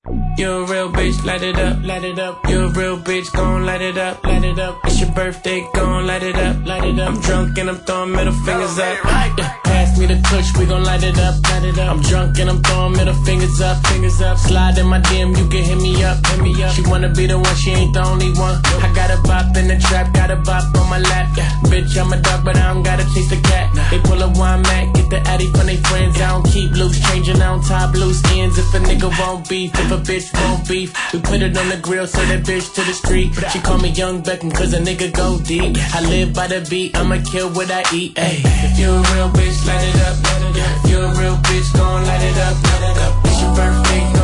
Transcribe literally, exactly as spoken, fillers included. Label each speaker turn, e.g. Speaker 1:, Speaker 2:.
Speaker 1: You're a real bitch, light it up, light it up. You're a real bitch, gon' light it up, light it up. It's your birthday, gon' light it up, light it up. I'm drunk and I'm throwing middle fingers up. Yeah, pass me the touch, we gon' light it up, light it up. I'm drunk and I'm throwing middle fingers up, fingers up. Slide in my D M, you can hit me up, hit me up. She wanna be the one, she ain't the only one. I got a bop in the trap, got a bop on my lap. Yeah, bitch, I'm a dog, but I don't gotta chase the cat. They pull a wine mat, get the addy from they friends. I don't keep loose, changing, I don't top loose ends. If a nigga won't beef, if a bitch won't beef, we put it on the grill, so that bitch to the street. She call me Young Beckham, cause a nigga go deep. I live by the beat, I'ma kill what I eat. Ay. If you a real bitch, light it up. If you a real bitch, gon' light it up. It's your birthday.